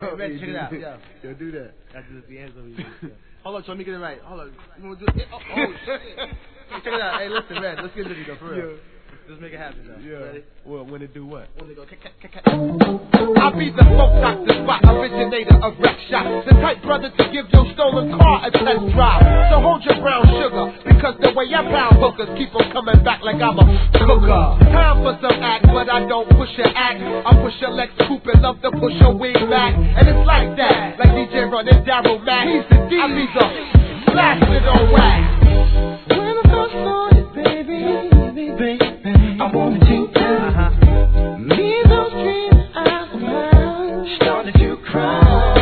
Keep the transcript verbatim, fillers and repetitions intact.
Hey, man, check it out. Yo. Yo, do that. That's just the answer we get. Hold on, so let me get it right. Hold on. You want to do it? Oh, oh shit. Hey, check it out. Hey, listen, man. Let's get into it, though, for real. Yeah. Let's make it happen, though. Yeah. Ready? Well, when it do what? When they go, k- k- k- k- I'll be the smoke doctor spot, originator of rap shop. The type brother to give your stolen car a test drive. So hold your brown sugar, because the way I pound hookers keep on coming back like I'm a cooker. Time for some act, but I don't push your act. I push your Lex Coupe and love to push your wing back. And it's like that, like D J running Daryl Mack. He's the D. I be the blasted on wax. When I first saw you, baby, baby, baby, I wanted you to. Uh-huh. Me, those dreams I found started to cry.